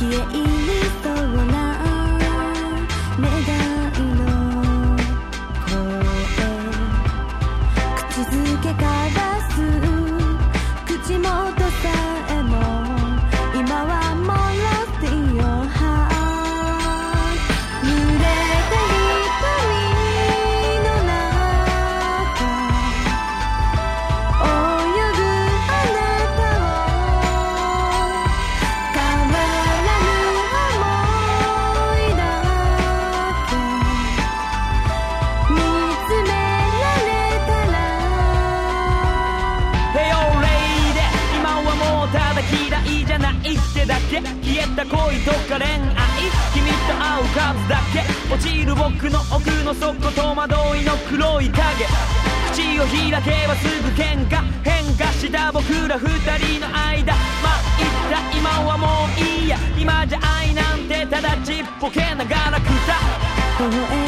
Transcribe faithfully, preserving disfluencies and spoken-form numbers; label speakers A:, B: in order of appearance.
A: 消え入りそうな願いの声口づけ交わす口元さえも今はもろってよは濡れた瞳の中泳ぐあなたを変わらぬ想いだけ見つめられたら
B: Hey yo lady 今はもうただ嫌いじゃないってだけ消えた恋とか恋愛君と会う数だけ落ちる僕の奥の底戸惑いの黒い影口を開けばすぐ喧嘩変化した僕ら二人の間まあ言った今はもういいや今じゃ愛なんてただちっぽけなガラクタ
A: 微笑